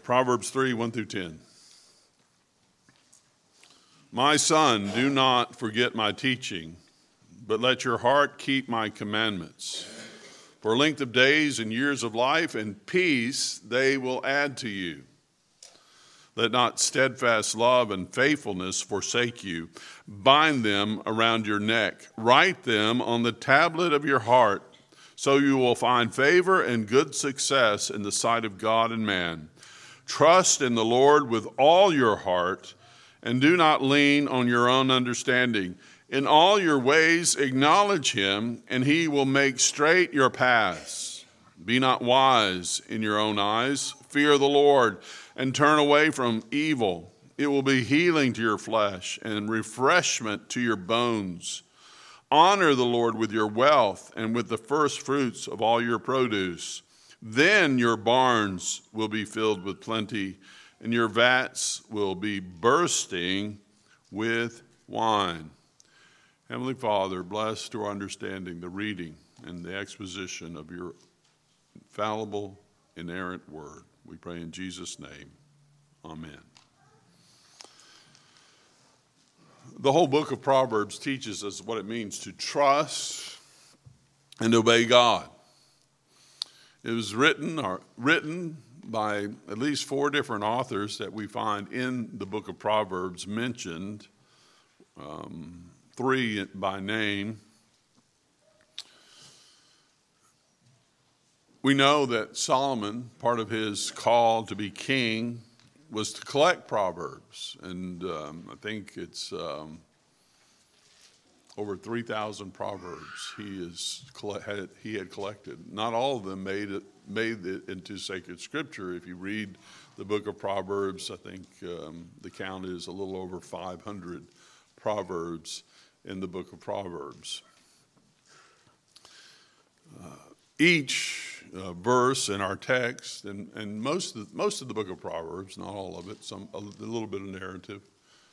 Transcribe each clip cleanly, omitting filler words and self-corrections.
Proverbs 3, 1 through 10. My son, do not forget my teaching, but let your heart keep my commandments. For length of days and years of life and peace they will add to you. Let not steadfast love and faithfulness forsake you. Bind them around your neck. Write them on the tablet of your heart, so you will find favor and good success in the sight of God and man. Trust in the Lord with all your heart, and do not lean on your own understanding. In all your ways acknowledge him, and he will make straight your paths. Be not wise in your own eyes. Fear the Lord, and turn away from evil. It will be healing to your flesh and refreshment to your bones. Honor the Lord with your wealth and with the first fruits of all your produce. Then your barns will be filled with plenty, and your vats will be bursting with wine. Heavenly Father, bless to our understanding the reading and the exposition of your infallible, inerrant word. We pray in Jesus' name. Amen. The whole book of Proverbs teaches us what it means to trust and obey God. It was written by at least 4 different authors that we find in the book of Proverbs mentioned, 3 by name. We know that Solomon, part of his call to be king, was to collect Proverbs, and I think it's over 3,000 Proverbs he had collected. Not all of them made it into sacred scripture. If you read the book of Proverbs, I think the count is a little over 500 Proverbs in the book of Proverbs. Each verse in our text, and most of the book of Proverbs, not all of it, a little bit of narrative,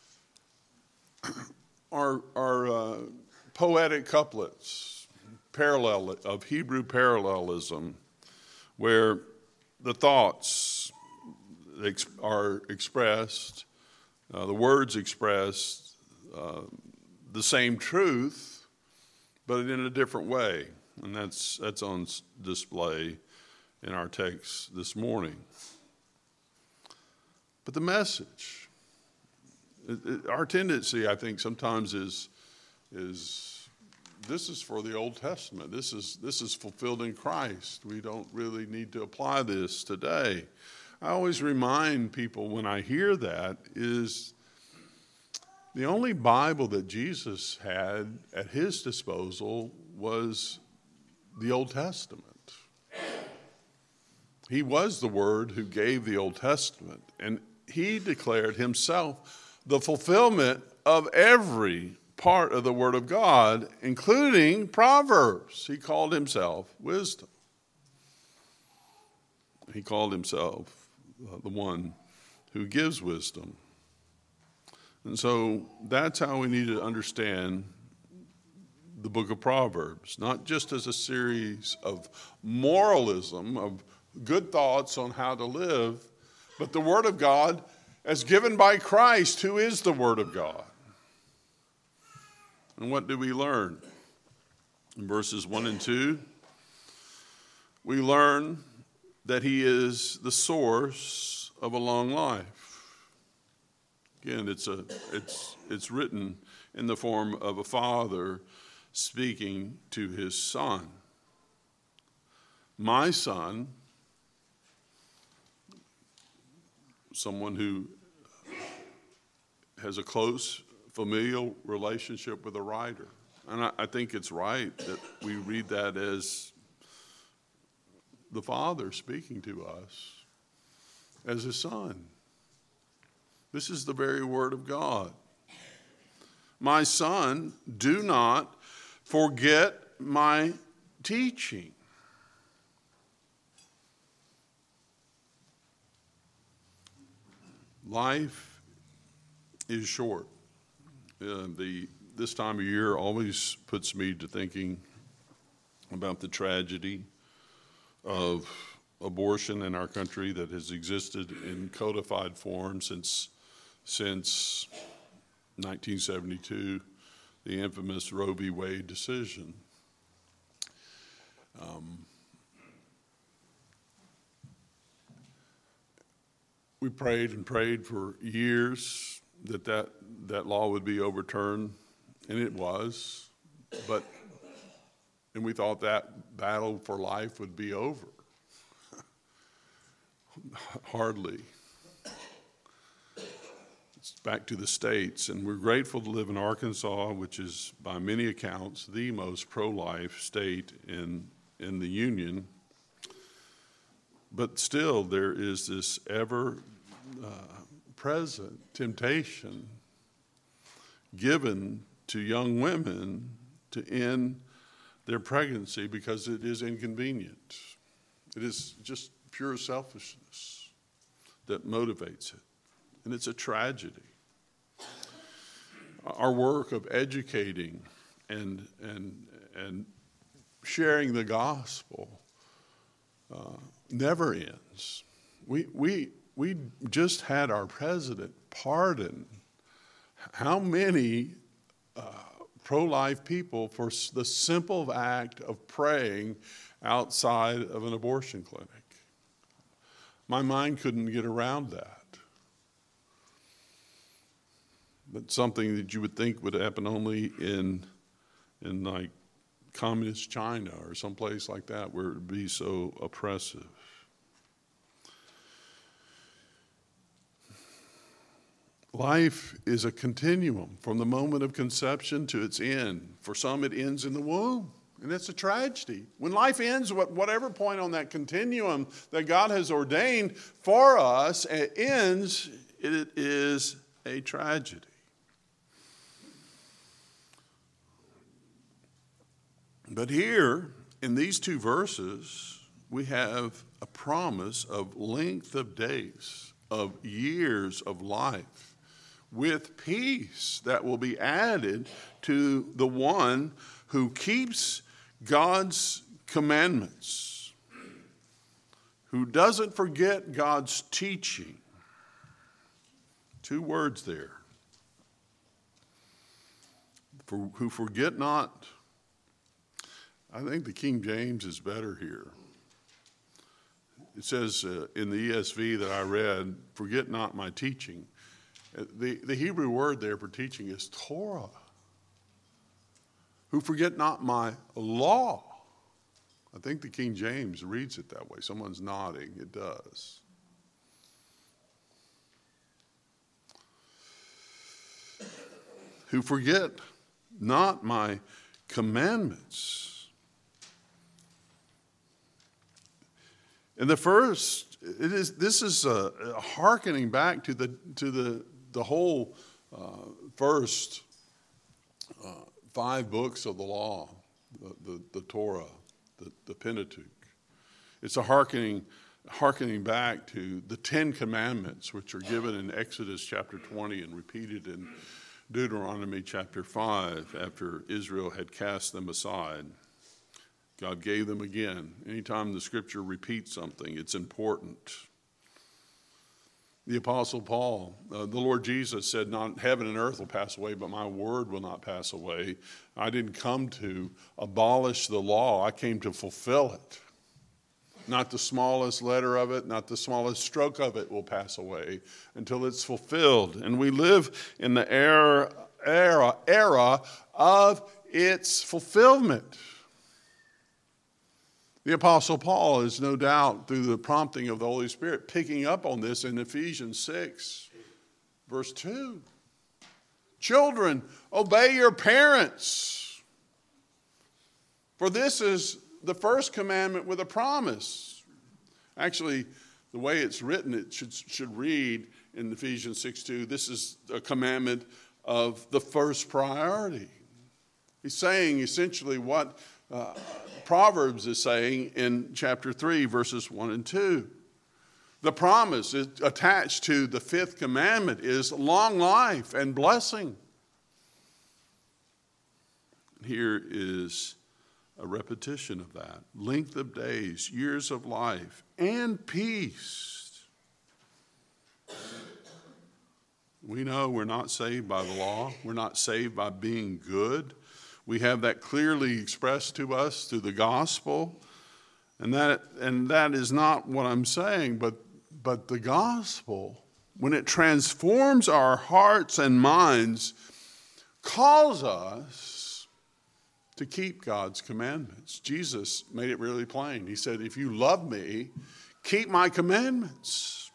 are poetic couplets, of Hebrew parallelism, where the thoughts are expressed, the words expressed the same truth, but in a different way. And that's on display in our text this morning. But the message, our tendency, I think, sometimes is this is for the Old Testament. This is fulfilled in Christ. We don't really need to apply this today. I always remind people when I hear that is the only Bible that Jesus had at his disposal was the Old Testament. He was the Word who gave the Old Testament, and he declared himself the fulfillment of every part of the Word of God, including Proverbs. He called himself wisdom. He called himself the one who gives wisdom. And so that's how we need to understand the book of Proverbs, not just as a series of moralism, of good thoughts on how to live, but the Word of God as given by Christ, who is the Word of God. And what do we learn? In verses 1 and 2, we learn that he is the source of a long life. Again, it's written in the form of a father speaking to his son. My son, someone who has a close familial relationship with a writer. And I think it's right that we read that as the Father speaking to us as his son. This is the very word of God. My son, do not forget my teaching. Life is short. This time of year always puts me to thinking about the tragedy of abortion in our country that has existed in codified form since 1972, the infamous Roe v. Wade decision. We prayed and prayed for years that law would be overturned, and it was, and we thought that battle for life would be over. Hardly. It's back to the states, and we're grateful to live in Arkansas, which is by many accounts the most pro-life state in the Union. But still, there is this ever-present temptation given to young women to end their pregnancy because it is inconvenient. It is just pure selfishness that motivates it, and it's a tragedy. Our work of educating and sharing the gospel never ends. We just had our president pardon how many pro-life people for the simple act of praying outside of an abortion clinic. My mind couldn't get around that. But something that you would think would happen only in like communist China or someplace like that where it would be so oppressive. Life is a continuum from the moment of conception to its end. For some, it ends in the womb, and it's a tragedy. When life ends, whatever point on that continuum that God has ordained for us, it ends, it is a tragedy. But here, in these two verses, we have a promise of length of days, of years of life, with peace that will be added to the one who keeps God's commandments, who doesn't forget God's teaching. Two words there. Who forget not. I think the King James is better here. It says in the ESV that I read, forget not my teaching. The Hebrew word there for teaching is Torah. Who forget not my law. I think the King James reads it that way. Someone's nodding. It does. Who forget not my commandments. And the first, this is a hearkening back to the whole first 5 books of the law, the Torah, the Pentateuch. It's a hearkening back to the 10 commandments, which are given in Exodus chapter 20 and repeated in Deuteronomy chapter 5 after Israel had cast them aside. God gave them again. Anytime the scripture repeats something, it's important. The Apostle Paul, the Lord Jesus said, not heaven and earth will pass away, but my word will not pass away. I didn't come to abolish the law. I came to fulfill it. Not the smallest letter of it, not the smallest stroke of it will pass away until it's fulfilled. And we live in the era of its fulfillment. The Apostle Paul is no doubt, through the prompting of the Holy Spirit, picking up on this in Ephesians 6, verse 2. Children, obey your parents, for this is the first commandment with a promise. Actually, the way it's written, it should read in Ephesians 6:2, this is a commandment of the first priority. He's saying essentially what Proverbs is saying in chapter 3, verses 1 and 2. The promise is attached to the 5th commandment is long life and blessing. Here is a repetition of that. Length of days, years of life, and peace. We know we're not saved by the law. We're not saved by being good. We have that clearly expressed to us through the gospel. And that is not what I'm saying, but the gospel, when it transforms our hearts and minds, calls us to keep God's commandments. Jesus made it really plain. He said, if you love me, keep my commandments.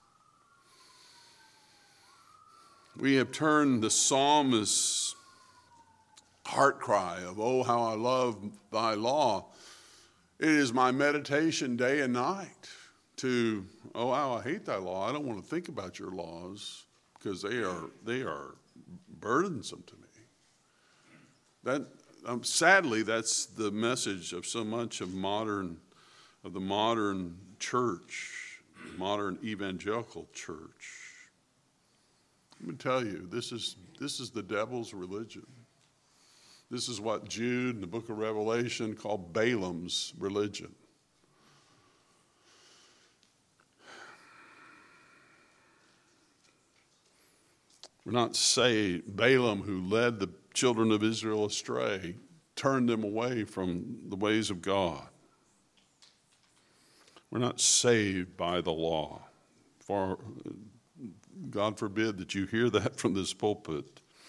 We have turned the psalmist's heart cry of, oh, how I love thy law. It is my meditation day and night to, oh, how I hate thy law. I don't want to think about your laws because they are burdensome to me. Sadly, that's the message of so much of the modern church, modern evangelical church. Let me tell you, this is the devil's religion. This is what Jude in the book of Revelation called Balaam's religion. We're not saved. Balaam, who led the children of Israel astray, turned them away from the ways of God. We're not saved by the law. For God forbid that you hear that from this pulpit.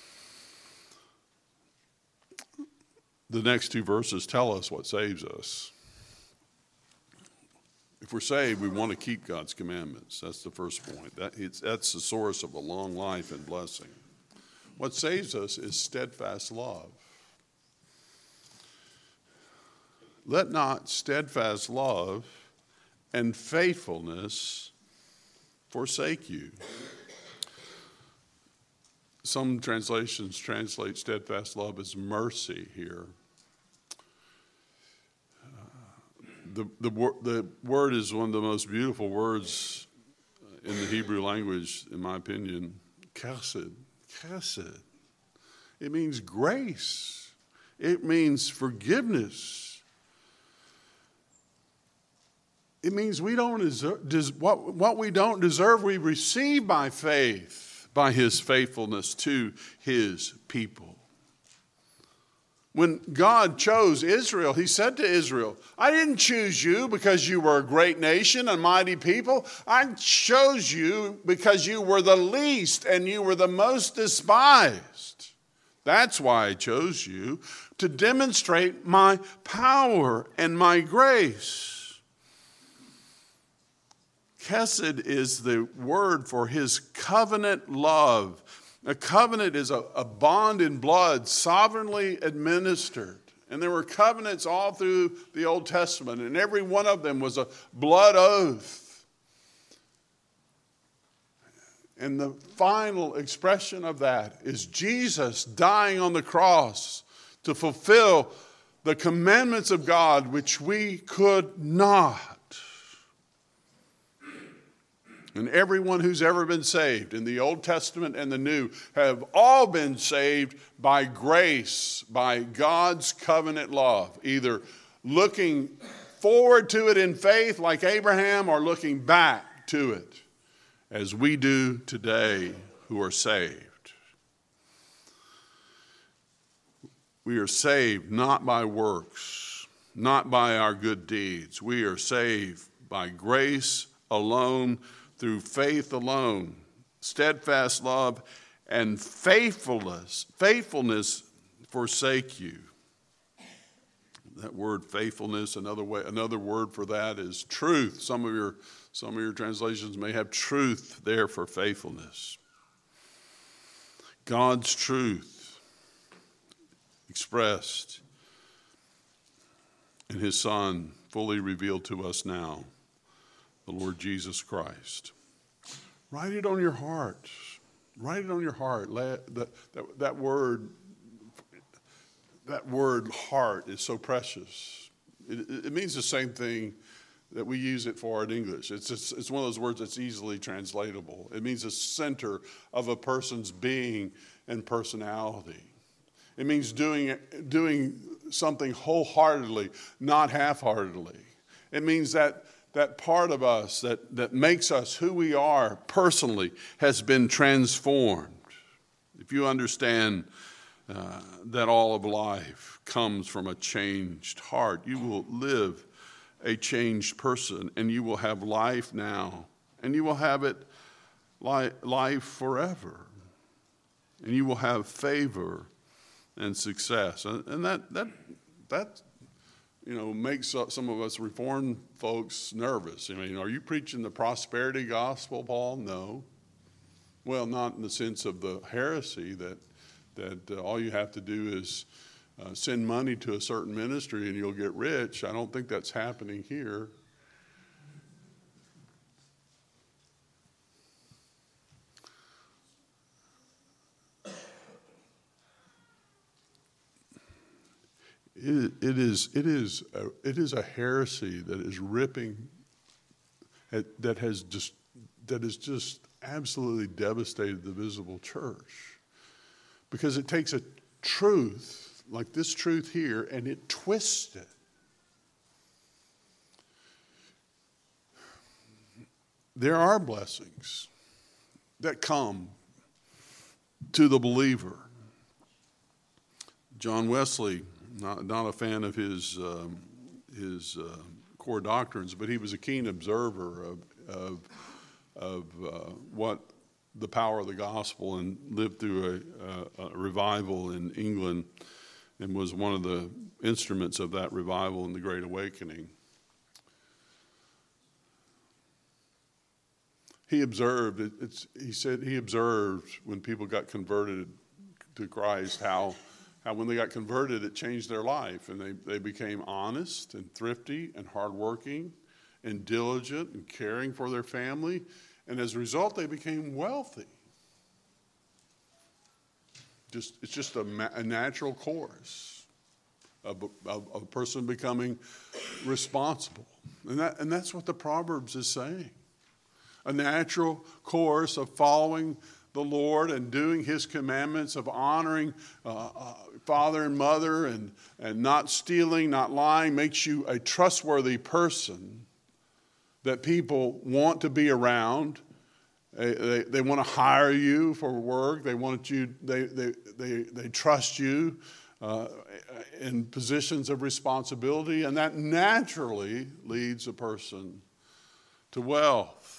The next two verses tell us what saves us. If we're saved, we want to keep God's commandments. That's the first point. That's the source of a long life and blessing. What saves us is steadfast love. Let not steadfast love and faithfulness forsake you. Some translations translate steadfast love as mercy here. The word is one of the most beautiful words in the Hebrew language, in my opinion. Chesed. Chesed. It means grace. It means forgiveness. It means we don't deserve what we don't deserve, we receive by faith, by his faithfulness to his people. When God chose Israel, he said to Israel, I didn't choose you because you were a great nation, a mighty people. I chose you because you were the least and you were the most despised. That's why I chose you, to demonstrate my power and my grace. Chesed is the word for his covenant love. A covenant is a bond in blood, sovereignly administered. And there were covenants all through the Old Testament, and every one of them was a blood oath. And the final expression of that is Jesus dying on the cross to fulfill the commandments of God, which we could not. And everyone who's ever been saved in the Old Testament and the New have all been saved by grace, by God's covenant love, either looking forward to it in faith like Abraham or looking back to it as we do today who are saved. We are saved not by works, not by our good deeds. We are saved by grace alone, through faith alone. Steadfast love and faithfulness forsake you. That word faithfulness, another word for that is truth. Some of your translations may have truth there for faithfulness. God's truth expressed in his Son, fully revealed to us now, the Lord Jesus Christ. Write it on your heart. Write it on your heart. That word heart is so precious. It means the same thing that we use it for in English. It's one of those words that's easily translatable. It means the center of a person's being and personality. It means doing something wholeheartedly, not half-heartedly. It means that part of us that makes us who we are personally has been transformed. If you understand that all of life comes from a changed heart, you will live a changed person, and you will have life now, and you will have it life forever, and you will have favor and success, and that makes some of us Reformed folks nervous. I mean, are you preaching the prosperity gospel, Paul? No. Well, not in the sense of the heresy that all you have to do is send money to a certain ministry and you'll get rich. I don't think that's happening here. It is a heresy that is ripping, that has just absolutely devastated the visible church, because it takes a truth like this truth here and it twists it. There are blessings that come to the believer. John Wesley, not a fan of his core doctrines, but he was a keen observer of what the power of the gospel, and lived through a revival in England, and was one of the instruments of that revival in the Great Awakening. He observed, he said he observed when people got converted to Christ, how when they got converted, it changed their life, and they became honest and thrifty and hardworking and diligent and caring for their family, and as a result, they became wealthy. It's just a natural course of a person becoming responsible, and that's what the Proverbs is saying. A natural course of following the Lord and doing His commandments, of honoring father and mother, and not stealing, not lying, makes you a trustworthy person that people want to be around. They want to hire you for work. They want you. They trust you in positions of responsibility, and that naturally leads a person to wealth.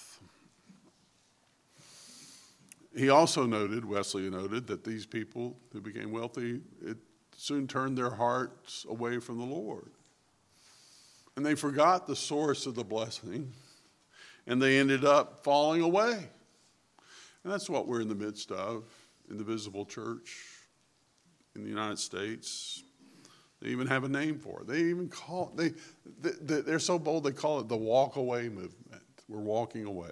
He also noted, Wesley noted, that these people who became wealthy, it soon turned their hearts away from the Lord. And they forgot the source of the blessing, and they ended up falling away. And that's what we're in the midst of in the visible church in the United States. They even have a name for it. They even call it, they're so bold they call it the walk away movement. We're walking away.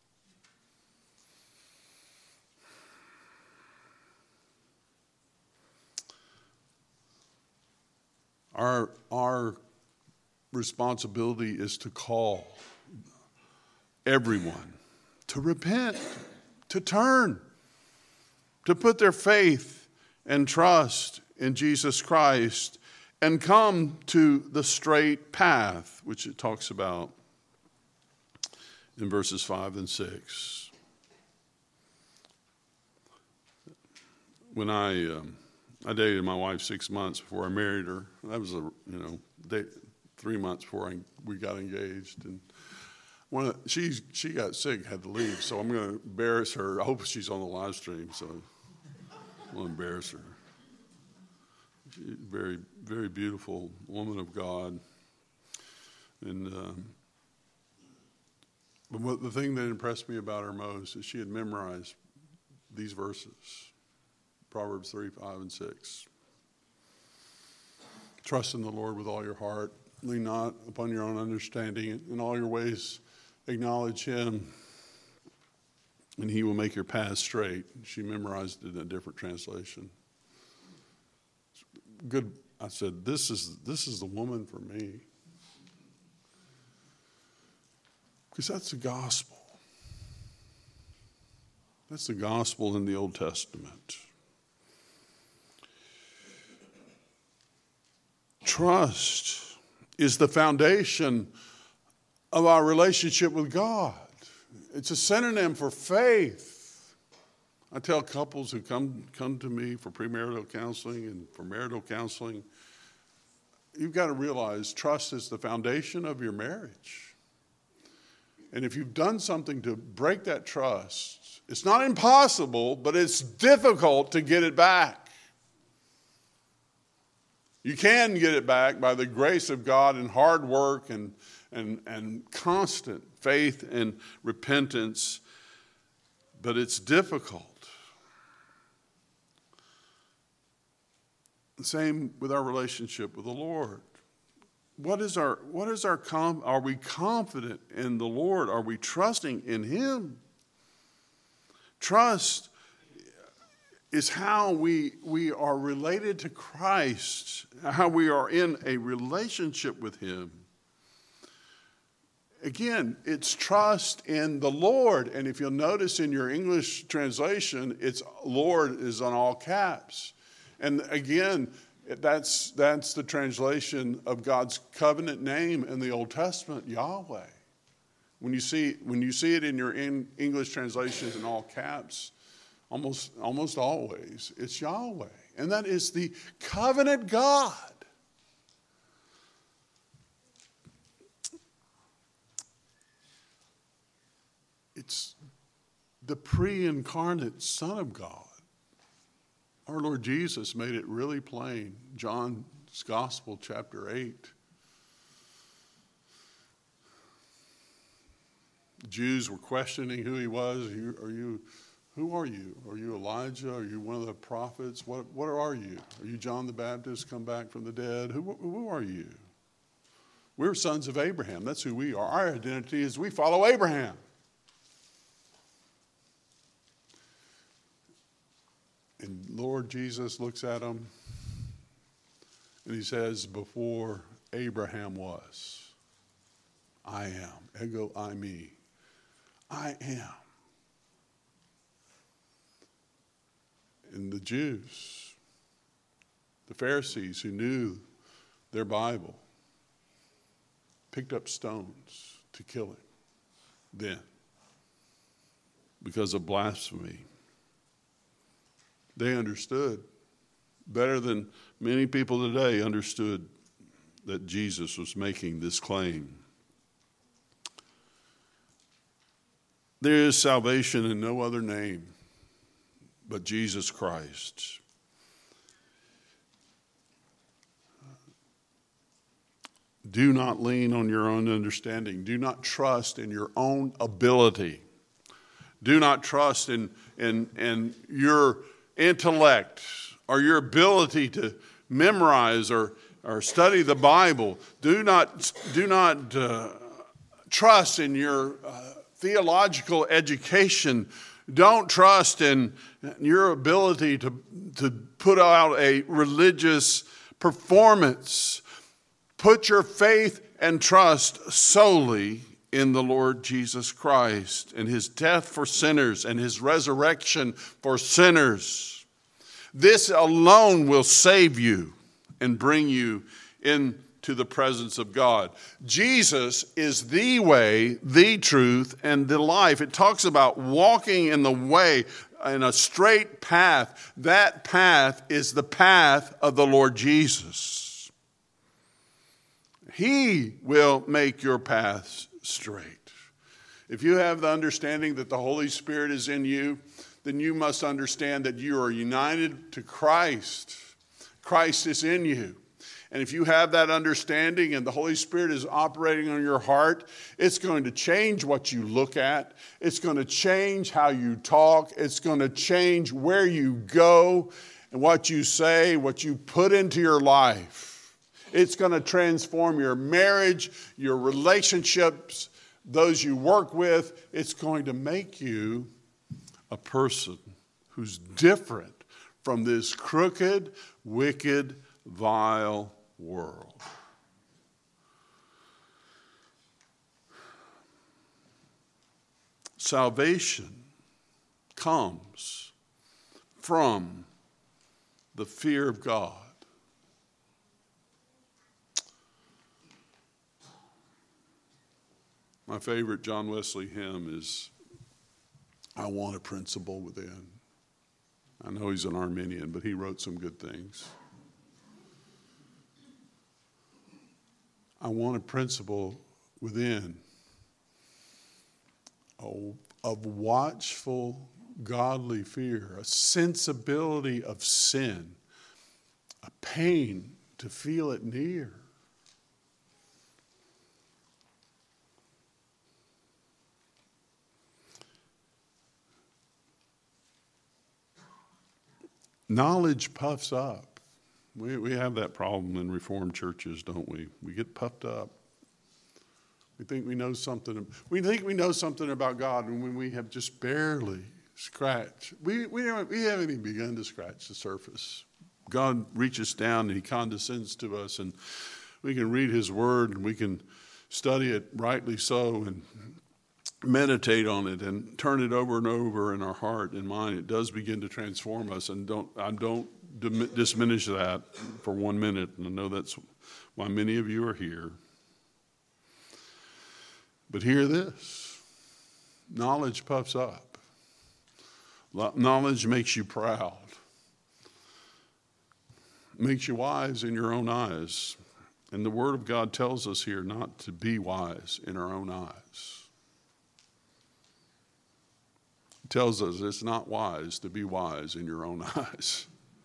Our responsibility is to call everyone to repent, to turn, to put their faith and trust in Jesus Christ and come to the straight path, which it talks about in verses 5 and 6. When I dated my wife 6 months before I married her. That was 3 months before we got engaged, and she got sick, had to leave. So I'm going to embarrass her. I hope she's on the live stream, so I won't embarrass her. She's a very, very beautiful woman of God, and but the thing that impressed me about her most is she had memorized these verses. Proverbs 3, 5, and 6. Trust in the Lord with all your heart. Lean not upon your own understanding. In all your ways acknowledge Him, and He will make your path straight. She memorized it in a different translation. Good. I said, this is the woman for me. Because that's the gospel. That's the gospel in the Old Testament. Trust is the foundation of our relationship with God. It's a synonym for faith. I tell couples who come to me for premarital counseling and for marital counseling, you've got to realize trust is the foundation of your marriage. And if you've done something to break that trust, it's not impossible, but it's difficult to get it back. You can get it back by the grace of God and hard work and constant faith and repentance, but it's difficult. The same with our relationship with the Lord. Are we confident in the Lord? Are we trusting in Him? Trust is how we are related to Christ, how we are in a relationship with Him. Again, it's trust in the Lord. And if you'll notice in your English translation, it's Lord is on all caps. And again, that's the translation of God's covenant name in the Old Testament, Yahweh. When you see it in your English translations in all caps, almost always, it's Yahweh. And that is the covenant God. It's the pre-incarnate Son of God. Our Lord Jesus made it really plain. John's Gospel, chapter 8. The Jews were questioning who He was. Who are you? Are you Elijah? Are you one of the prophets? What are you? Are you John the Baptist come back from the dead? Who are you? We're sons of Abraham. That's who we are. Our identity is we follow Abraham. And Lord Jesus looks at him and He says, before Abraham was, I am. Ego eimi. I am. And the Jews, the Pharisees who knew their Bible, picked up stones to kill Him then because of blasphemy. They understood better than many people today understood that Jesus was making this claim. There is salvation in no other name but Jesus Christ. Do not lean on your own understanding. Do not trust in your own ability. Do not trust in your intellect or your ability to memorize or study the Bible. Do not trust in your theological education. Don't trust in your ability to put out a religious performance. Put your faith and trust solely in the Lord Jesus Christ and His death for sinners and His resurrection for sinners. This alone will save you and bring you into the presence of God. Jesus is the way, the truth, and the life. It talks about walking in the way, in a straight path. That path is the path of the Lord Jesus. He will make your paths straight. If you have the understanding that the Holy Spirit is in you, then you must understand that you are united to Christ. Christ is in you. And if you have that understanding and the Holy Spirit is operating on your heart, it's going to change what you look at. It's going to change how you talk. It's going to change where you go and what you say, what you put into your life. It's going to transform your marriage, your relationships, those you work with. It's going to make you a person who's different from this crooked, wicked, vile world. Salvation comes from the fear of God. My favorite John Wesley hymn is, "I Want a Principle Within." I know he's an Arminian, but he wrote some good things. I want a principle within of watchful, godly fear, a sensibility of sin, a pain to feel it near. Knowledge puffs up. We have that problem in Reformed churches, don't we? We get puffed up. We think we know something. We think we know something about God, and when we have just barely scratched, we haven't even begun to scratch the surface. God reaches down and He condescends to us, and we can read His Word and we can study it rightly so, and meditate on it and turn it over and over in our heart and mind. It does begin to transform us, and I don't diminish that for 1 minute, and I know that's why many of you are here. But hear this: knowledge puffs up. Knowledge makes you proud, makes you wise in your own eyes, and the Word of God tells us here not to be wise in our own eyes. Tells us it's not wise to be wise in your own eyes.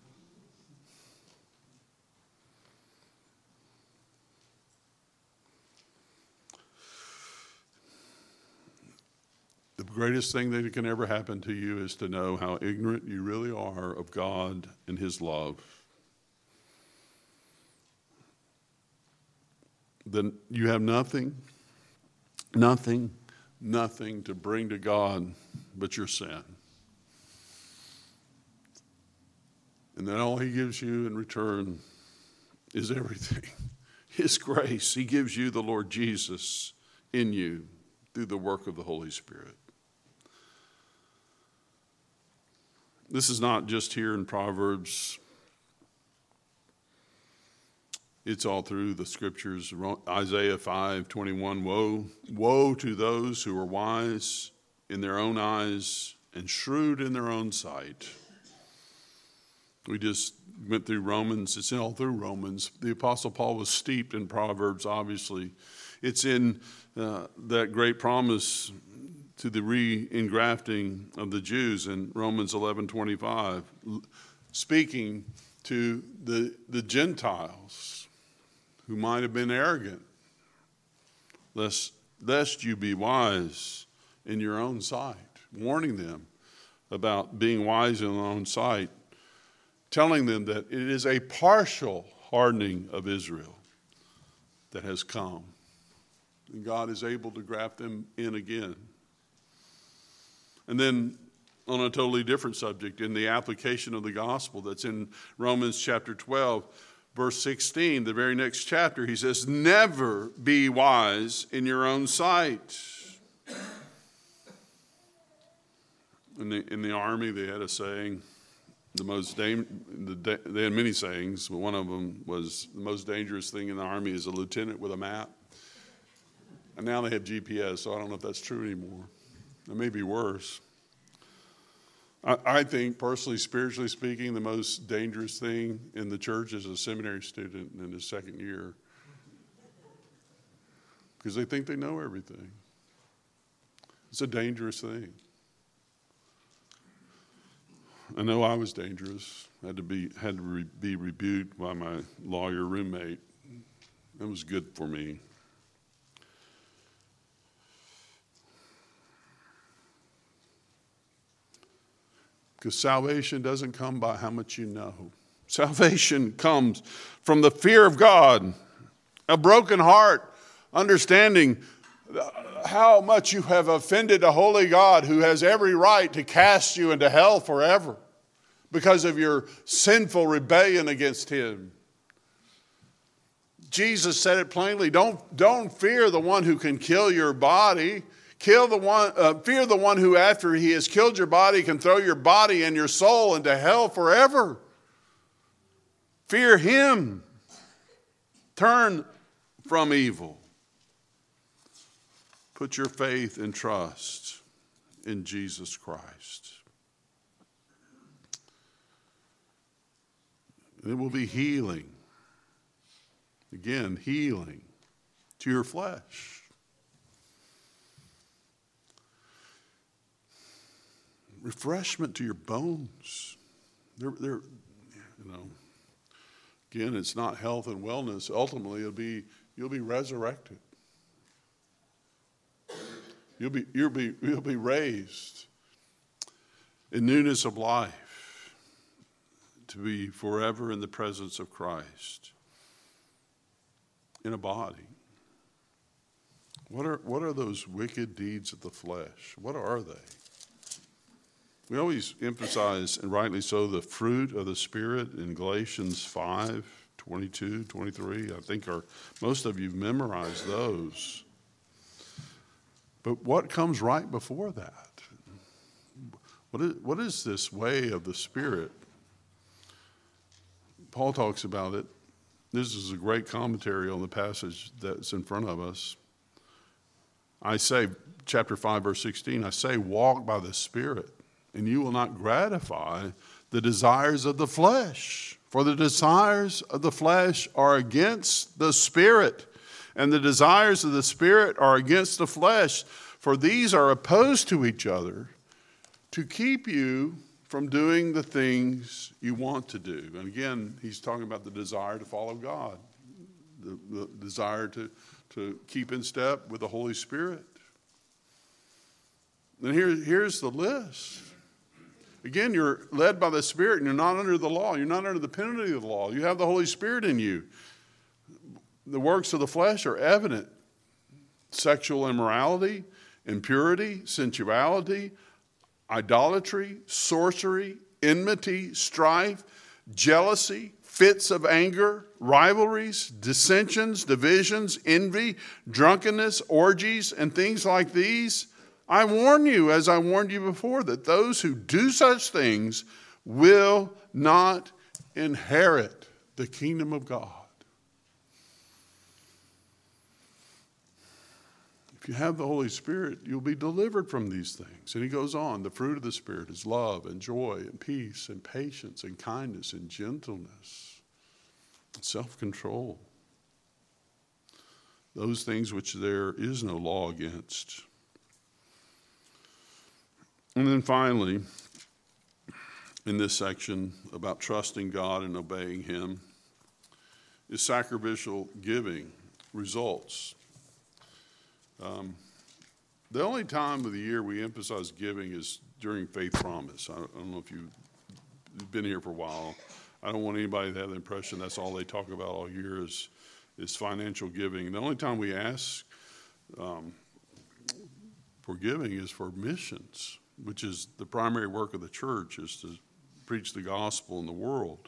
The greatest thing that can ever happen to you is to know how ignorant you really are of God and His love. Then you have nothing to bring to God but your sin. And then all He gives you in return is everything. His grace. He gives you the Lord Jesus in you through the work of the Holy Spirit. This is not just here in Proverbs. It's all through the scriptures. Isaiah 5:21, woe to those who are wise in their own eyes and shrewd in their own sight. We just went through Romans. It's all through Romans. The Apostle Paul was steeped in Proverbs, obviously. It's in that great promise to the re-engrafting of the Jews in Romans 11:25, speaking to the Gentiles who might have been arrogant, lest you be wise in your own sight, warning them about being wise in their own sight, telling them that it is a partial hardening of Israel that has come. And God is able to graft them in again. And then on a totally different subject, in the application of the gospel that's in Romans chapter 12, verse 16, the very next chapter, he says, never be wise in your own sight. In the army, they had a saying, they had many sayings, but one of them was, the most dangerous thing in the army is a lieutenant with a map. And now they have GPS, so I don't know if that's true anymore. It may be worse. I think, personally, spiritually speaking, the most dangerous thing in the church is a seminary student in his second year, because they think they know everything. It's a dangerous thing. I know I was dangerous. I had to be rebuked by my lawyer roommate. That was good for me. Because salvation doesn't come by how much you know. Salvation comes from the fear of God, a broken heart, understanding how much you have offended a holy God who has every right to cast you into hell forever because of your sinful rebellion against Him. Jesus said it plainly, don't fear the one who can kill your body. Fear the one who, after he has killed your body, can throw your body and your soul into hell forever. Fear him. Turn from evil. put your faith and trust in Jesus Christ. It will be healing. Again, healing to your flesh. Refreshment to your bones. They're again, it's not health and wellness. Ultimately, you'll be resurrected. You'll be raised in newness of life to be forever in the presence of Christ in a body. What are those wicked deeds of the flesh? What are they? We always emphasize, and rightly so, the fruit of the Spirit in Galatians 5, 22, 23. I think most of you have memorized those. But what comes right before that? What is this way of the Spirit? Paul talks about it. This is a great commentary on the passage that's in front of us. I say, chapter 5, verse 16, I say, walk by the Spirit, and you will not gratify the desires of the flesh. For the desires of the flesh are against the Spirit, and the desires of the Spirit are against the flesh. For these are opposed to each other to keep you from doing the things you want to do. And again, he's talking about the desire to follow God, the desire to keep in step with the Holy Spirit. And here's the list. Again, you're led by the Spirit and you're not under the law. You're not under the penalty of the law. You have the Holy Spirit in you. The works of the flesh are evident. Sexual immorality, impurity, sensuality, idolatry, sorcery, enmity, strife, jealousy, fits of anger, rivalries, dissensions, divisions, envy, drunkenness, orgies, and things like these. I warn you, as I warned you before, that those who do such things will not inherit the kingdom of God. If you have the Holy Spirit, you'll be delivered from these things. And he goes on, the fruit of the Spirit is love and joy and peace and patience and kindness and gentleness and self-control. Those things which there is no law against. And then finally, in this section about trusting God and obeying him, is sacrificial giving results. The only time of the year we emphasize giving is during Faith Promise. I don't know if you've been here for a while. I don't want anybody to have the impression that's all they talk about all year is financial giving. The only time we ask for giving is for missions, which is the primary work of the church, is to preach the gospel in the world.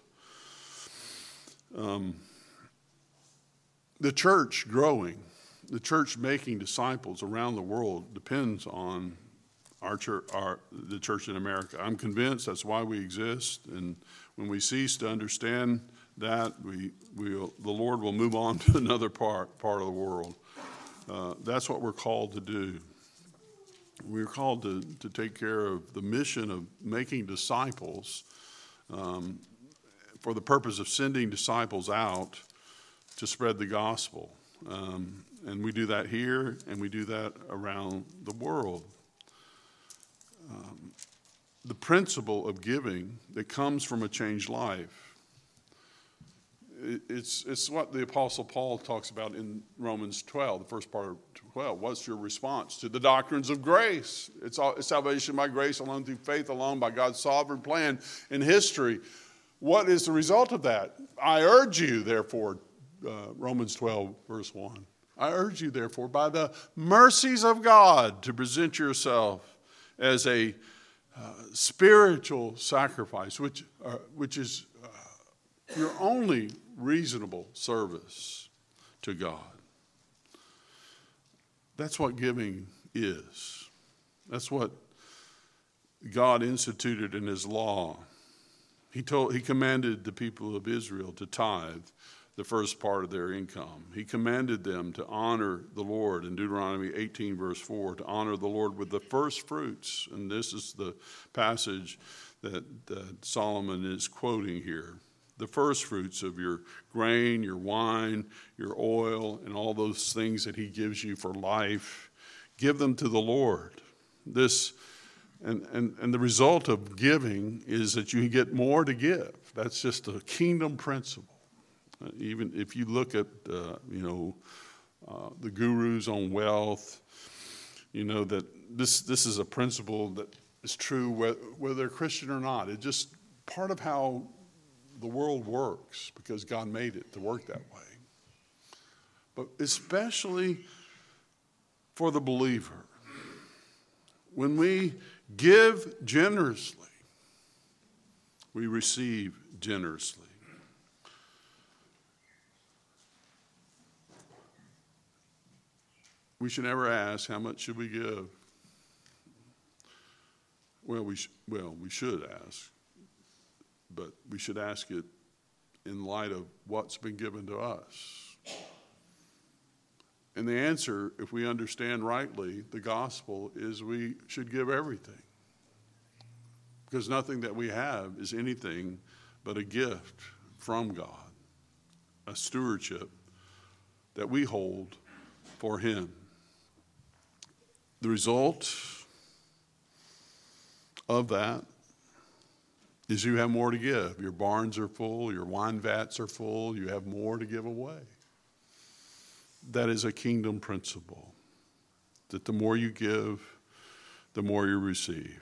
The church growing, the church making disciples around the world depends on our church, the church in America. I'm convinced that's why we exist, and when we cease to understand that, the Lord will move on to another part of the world. That's what we're called to do. We're called to take care of the mission of making disciples for the purpose of sending disciples out to spread the gospel. And we do that here, and we do that around the world. The principle of giving that comes from a changed life, it's what the Apostle Paul talks about in Romans 12, the first part of 12. What's your response to the doctrines of grace? It's salvation by grace alone, through faith alone, by God's sovereign plan in history. What is the result of that? I urge you, therefore, Romans 12, verse 1. I urge you, therefore, by the mercies of God, to present yourself as a spiritual sacrifice, which is your only reasonable service to God. That's what giving is. That's what God instituted in his law. He commanded the people of Israel to tithe the first part of their income. He commanded them to honor the Lord in Deuteronomy 18, verse 4, to honor the Lord with the first fruits. And this is the passage that Solomon is quoting here. The first fruits of your grain, your wine, your oil, and all those things that he gives you for life, give them to the Lord. And the result of giving is that you get more to give. That's just a kingdom principle. Even if you look at, the gurus on wealth, you know that this is a principle that is true whether they're Christian or not. It's just part of how the world works because God made it to work that way. But especially for the believer, when we give generously, we receive generously. We should never ask, how much should we give? Well, we should ask, but we should ask it in light of what's been given to us. And the answer, if we understand rightly the gospel, is we should give everything. Because nothing that we have is anything but a gift from God, a stewardship that we hold for him. The result of that is you have more to give. Your barns are full, your wine vats are full, you have more to give away. That is a kingdom principle, that the more you give, the more you receive.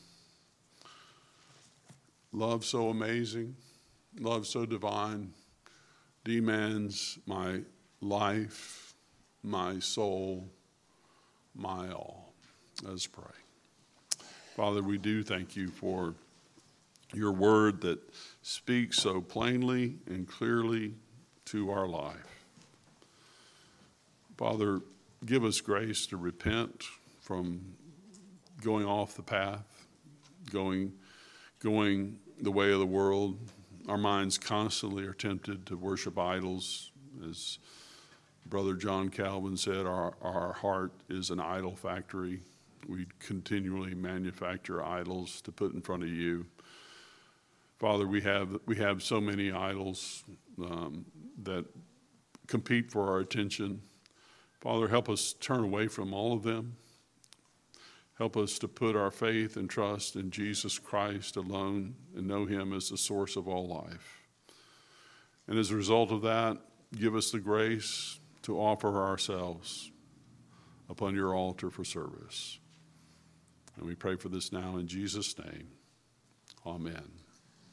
Love so amazing, love so divine, demands my life, my soul, my all. Let's pray. Father, we do thank you for your word that speaks so plainly and clearly to our life. Father, give us grace to repent from going off the path, going the way of the world. Our minds constantly are tempted to worship idols. As Brother John Calvin said, our heart is an idol factory. We continually manufacture idols to put in front of you. Father, we have so many idols that compete for our attention. Father, help us turn away from all of them. Help us to put our faith and trust in Jesus Christ alone and know him as the source of all life. And as a result of that, give us the grace to offer ourselves upon your altar for service. And we pray for this now in Jesus' name. Amen.